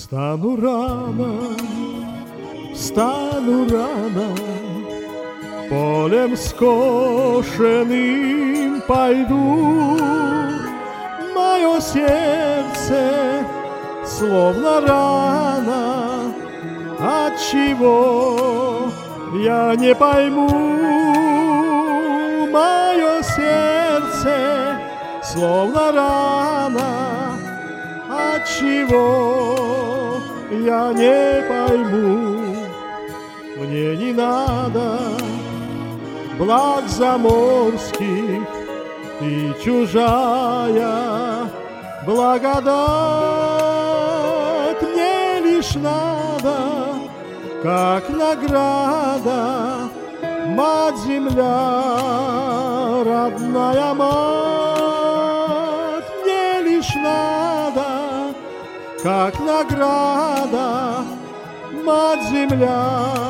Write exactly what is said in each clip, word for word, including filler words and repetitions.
Встану рано, встану рано, полем скошенным пойду. Мое сердце словно рана, отчего я не пойму. Мое сердце словно рана, отчего я не пойму. Мне не надо благ заморских и чужая благодать. Мне лишь надо, как награда, мать-земля, родная мать. Мне лишь надо, как награда, мать-земля,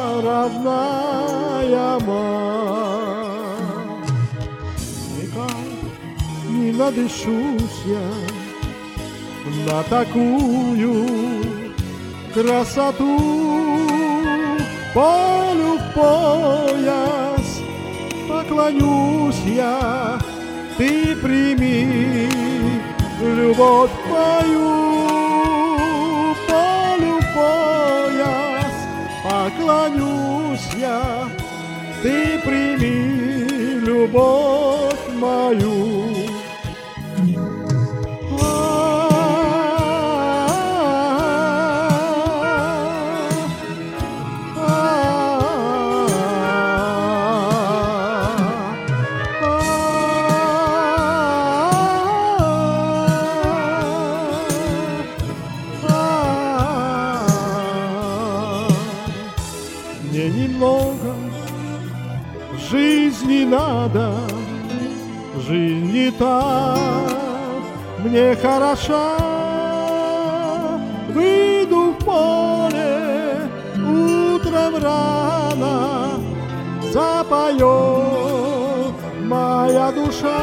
родная мать. Никак не надышусь я на такую красоту. Полю в пояс поклонюсь я, ты прими любовь мою. Полю в пояс поклонюсь я, ты прими любовь мою. Мне немного жизни надо, жизнь не так мне хороша. Выйду в поле утром рано, запоет моя душа.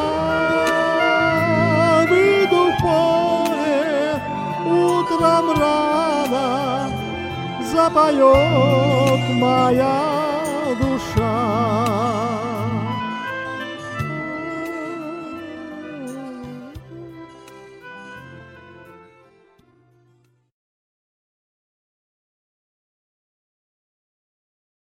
Выйду в поле утром рано, запоет моя душа.